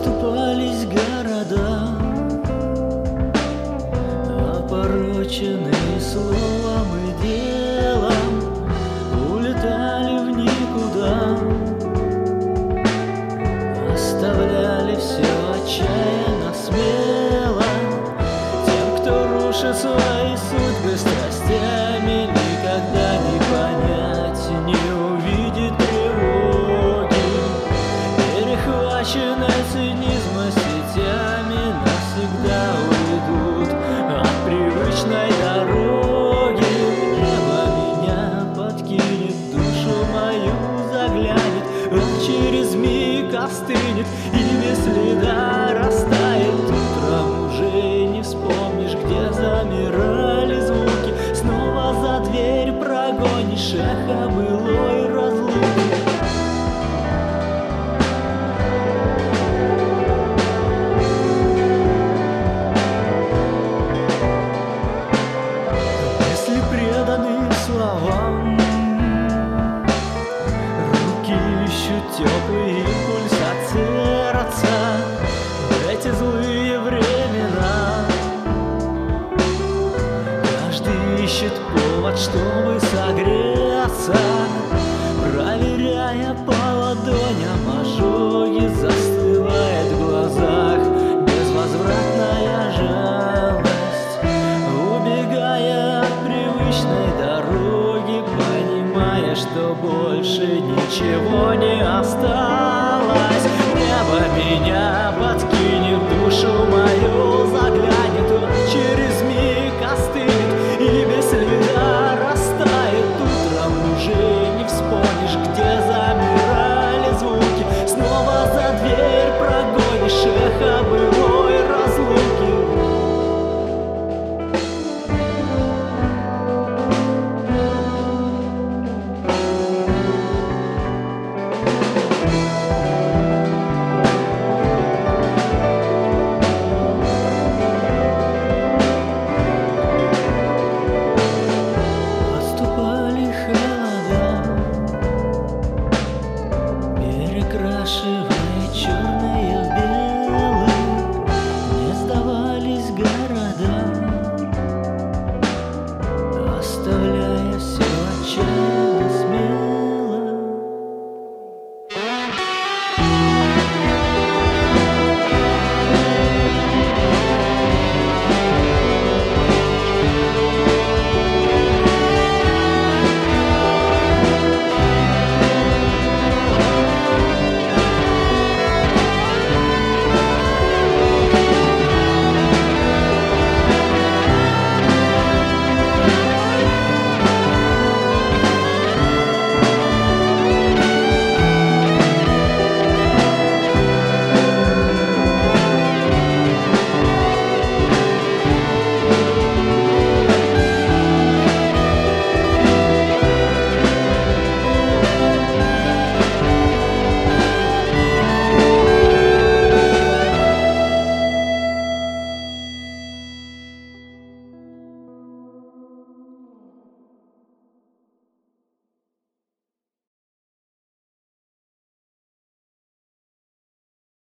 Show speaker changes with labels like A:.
A: Расступались города, опороченные словом и делом, улетали в никуда, оставляли все отчаянно смело. Тем, кто рушит свои судьбы страстями, никогда не понять, не увидеть тревоги. Перехваченные цинизма сетями навсегда уйдут от привычной дороги. Небо меня подкинет, душу мою заглянет, а через миг остынет и без следа растает. Утром уже не вспомнишь, где замирали звуки, снова за дверь прогонишь эхо былой разлуки. Если преданы словам, руки ищут теплый импульс от сердца в эти злые времена. Каждый ищет повод, чтобы согреть.